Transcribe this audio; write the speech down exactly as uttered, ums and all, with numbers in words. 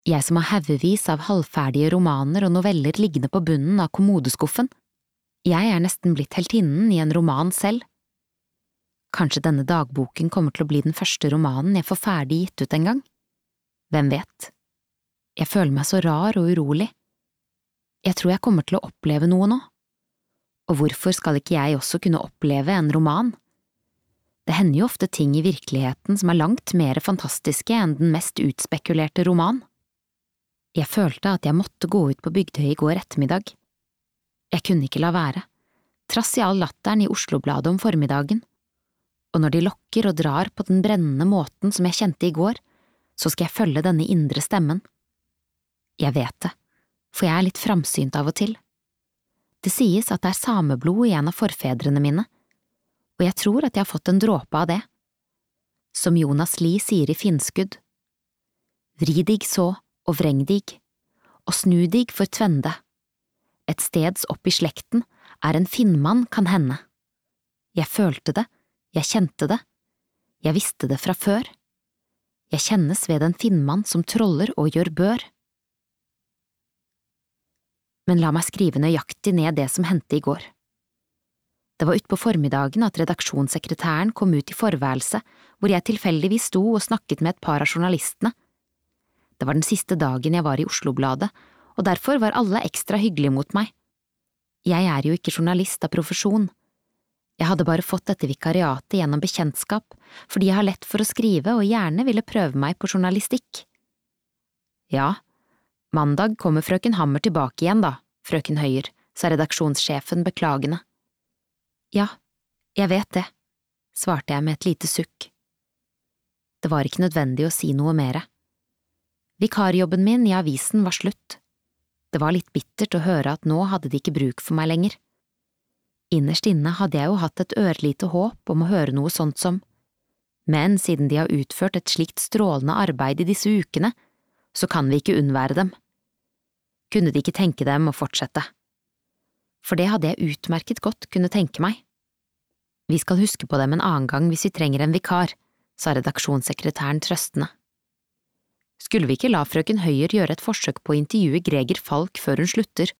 Jeg som har haugevis av halvferdige romaner og noveller liggende på bunnen av kommodeskuffen. Jeg er nesten blitt heltinnen i en roman selv. Kanskje denne dagboken kommer til å bli den første romanen jeg får ferdig gitt ut en gang? Hvem vet? Jeg føler meg så rar og urolig. Jeg tror jeg kommer til å oppleve noe nå. Og hvorfor skal ikke jeg også kunne oppleve en roman? Det hender jo ofte ting i virkeligheten som er langt mer fantastiske enn den mest utspekulerte roman. Jeg følte at jeg måtte gå ut på Bygdøy i går ettermiddag. Jeg kunne ikke la være, trass i all latteren i Oslo-bladet om formiddagen. Og når de lokker og drar på den brennende måten som jeg kjente i går, så skal jeg følge denne indre stemmen. Jeg vet det, for jeg er litt framsynt av og til. Det sies at det er sameblod i en av forfedrene mine, og jeg tror at jeg har fått en dråpe av det. Som Jonas Lie sier i Finnskudd. Vri dig så, og vreng dig, og snu dig for tvende. Et steds opp i slekten er en finnmann kan hende. Jeg følte det, jeg kjente det, jeg visste det fra før. Jeg kjennes ved en finnmann som troller og gjør bør. Men la meg skrive nøyaktig ned det som hendte i går. Det var utpå formiddagen at redaksjonssekretæren kom ut i forværelset, hvor jeg tilfeldigvis sto og snakket med et par av journalistene. Det var den siste dagen jeg var i Oslo-bladet, og derfor var alle ekstra hyggelige mot meg. Jeg er jo ikke journalist av profesjon. Jeg hadde bare fått dette vikariatet gjennom bekjentskap, fordi jeg har lett for å skrive og gjerne ville prøve meg på journalistikk. Ja, mandag kommer frøken Hammer tilbake igjen da, frøken Høyer, sa redaksjonssjefen beklagende. Ja, jeg vet det, svarte jeg med et lite sukk. Det var ikke nødvendig å si noe mere. Vikarjobben min i avisen var slutt. Det var litt bittert å høre at nå hadde de ikke bruk for meg lenger. Innerst inne hadde jeg jo hatt et ørlite håp om å høre noe sånt som, men siden de har utført et slikt strålende arbeid i disse ukene, så kan vi ikke unnvære dem. Kunne de ikke tenke dem å fortsette? For det hadde jeg utmerket godt kunne tenke meg. Vi skal huske på dem en annen gang hvis vi trenger en vikar, sa redaksjonssekretæren trøstende. Skulle vi ikke la frøken Høyer gjøre et forsøk på å intervjue Greger Falk før hun slutter,